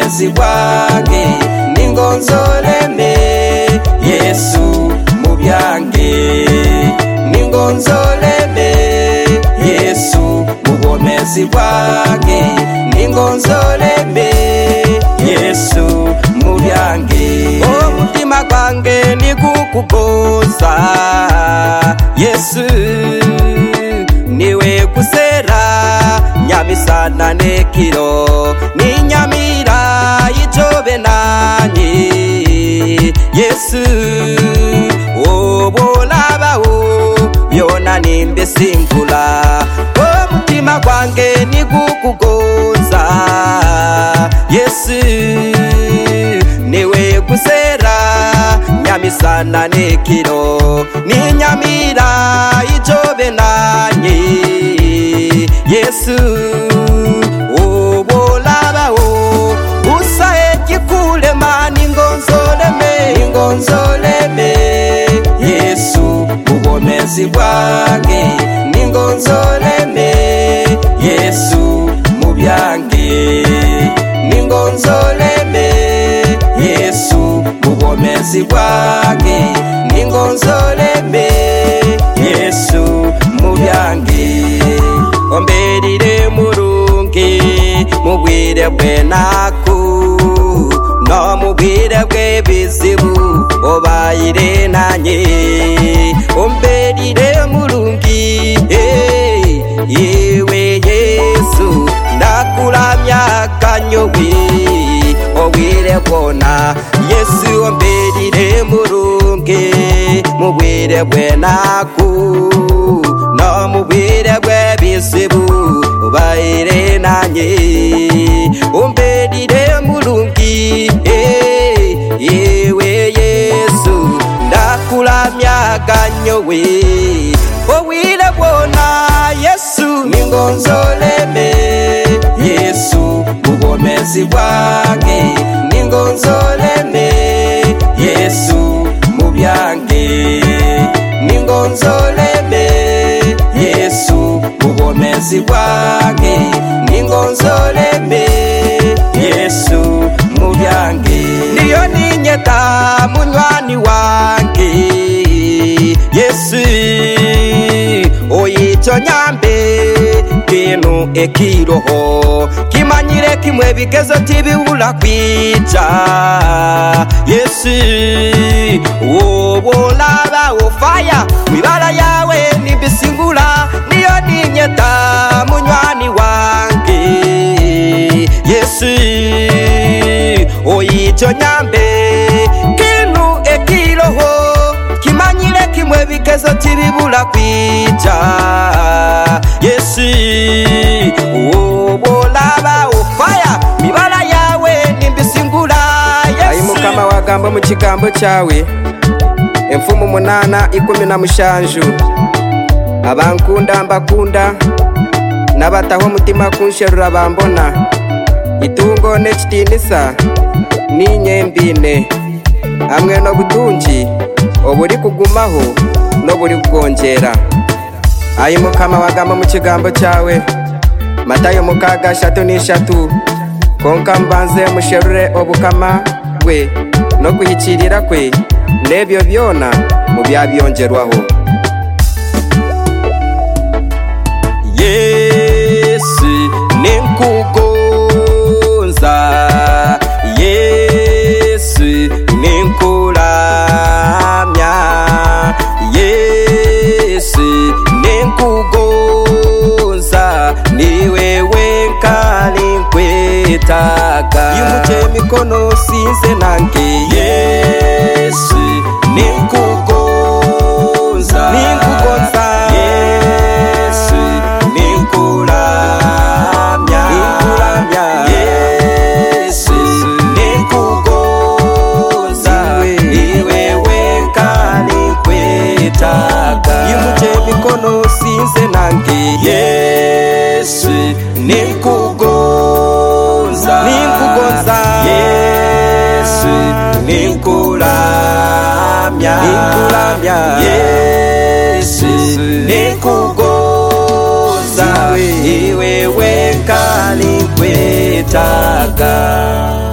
mubwomezi bwange ningonzoleme Yesu mubyange ningonzoleme Yesu mubwomezi bwange ningonzoleme Yesu mubyange omutima gwange nigukugoza Yesu niwe kusera nyamisana nekiro ninyamira yijobe nanye Yesu obolabawo byona nimbe singula omutima gwange nigukugoza Yesu niwe kusera nyamisana nekiro ninyamira yijobe nanye Yesu obolabawo usae kikulema ningonzoleme Yesu mubwomezi bwange ningonzoleme Yesu mubyange ningonzoleme Yesu mubwomezi bwange ningonzoleme Yesu mubyange omberire murungi mubwire bwenaku no mubwire bwebizibu obayire nanye omberire murungi yewe Yesu ndakuramya kanyowe obwire bwona Yesu omberire murungi mubwire bwenaku no mubwire bwebizibu obayire nanye omberire murungi yewe Yesu ndakuramya ganyowe obwire bwona Yesu ningonzoleme Yesu mubwomezi bwange ningonzoleme Yesu mubyange ningonzoleme Yesu mubwomezi bwange ningonzoleme Yesu mubyange niyo ninyeta munywani wange Yesu oyico nyambe kinu ekiroho kimanyire kimwe bigezo tibiwula kwica Yesu obolaba ofaya wibala yawe nibisingula niyo ninyeta munywani wange Yesu oyico nyambe kinu ekiroho kimanyire kimwe bigezo tibibula kwica Yesu obolaba ofaya mibala yawe nimbisingula Yesu ayi mukama wagamba mu kigambo cyawe emfumu 8:17 abankunda mbakunda nabataho mutima kunsherura bambona itungo nekitinisa ninyembine hamwe no butunji oburi kugumaho no buri kugongera ayi mukama wagamba mu kigambo cyawe Matayo 6:3 konka mbanze musherure obukama bwe no kuhikirira kwe nebyo byona mu byabyongerwaho Yesu ninkugonza Yesu ninkuramya Yesu ninkugonza niwe wenkali nkwetaka yimute mikono sinze nange Yesu ninkugonza Yesu ninkuramya Yesu ninkugonza niwe wenkali nkwetaka yimute mikono sinze nange Yesu ninkugonza Yesu ninkuramya Yesu ninkugonza iwe wenkali nkwetaka